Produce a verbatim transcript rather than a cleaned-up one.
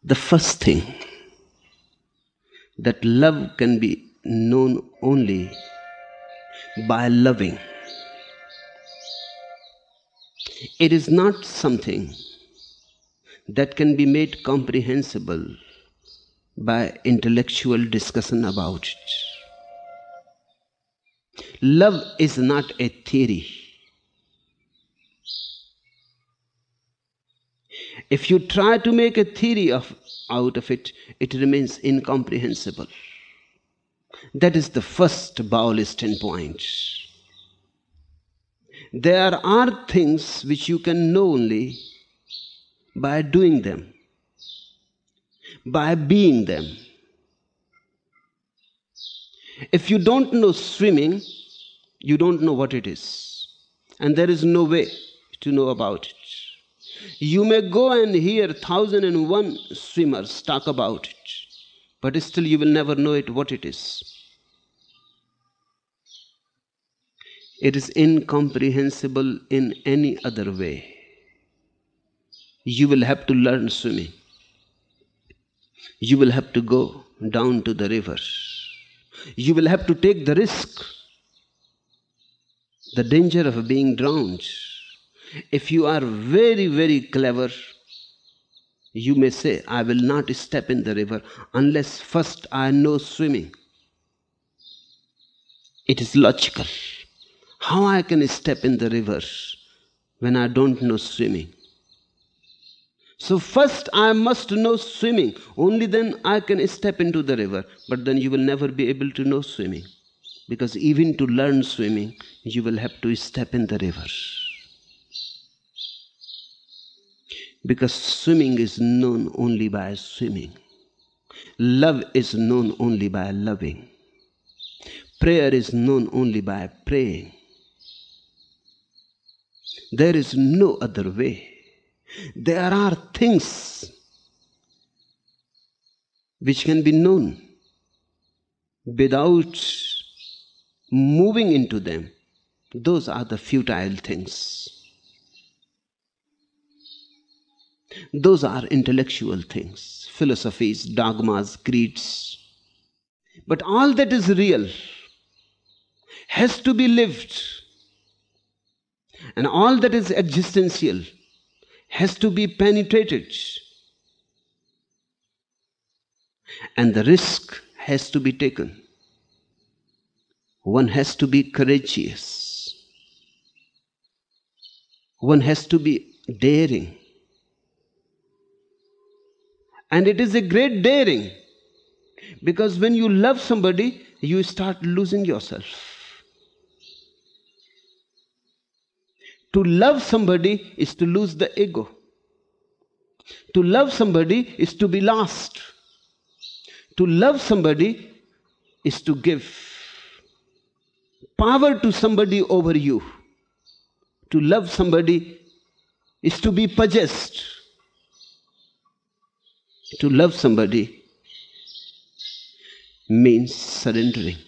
The first thing, that love can be known only by loving. It is not something that can be made comprehensible by intellectual discussion about it. Love is not a theory. If you try to make a theory of, out of it, it remains incomprehensible. That is the first Baoist standpoint. There are things which you can know only by doing them, by being them. If you don't know swimming, you don't know what it is. And there is no way to know about it. You may go and hear thousand and one swimmers talk about it, but still you will never know it what it is. It is incomprehensible in any other way. You will have to learn swimming. You will have to go down to the river. You will have to take the risk, the danger of being drowned. If you are very, very clever, you may say, I will not step in the river unless first I know swimming. It is logical. How I can step in the river when I don't know swimming? So first I must know swimming. Only then I can step into the river. But then you will never be able to know swimming. Because even to learn swimming, you will have to step in the river. Because swimming is known only by swimming. Love is known only by loving. Prayer is known only by praying. There is no other way. There are things which can be known without moving into them. Those are the futile things. Those are intellectual things, philosophies, dogmas, creeds. But all that is real has to be lived. And all that is existential has to be penetrated. And the risk has to be taken. One has to be courageous. One has to be daring. And it is a great daring, because when you love somebody, you start losing yourself. To love somebody is to lose the ego. To love somebody is to be lost. To love somebody is to give power to somebody over you. To love somebody is to be possessed. To love somebody means surrendering.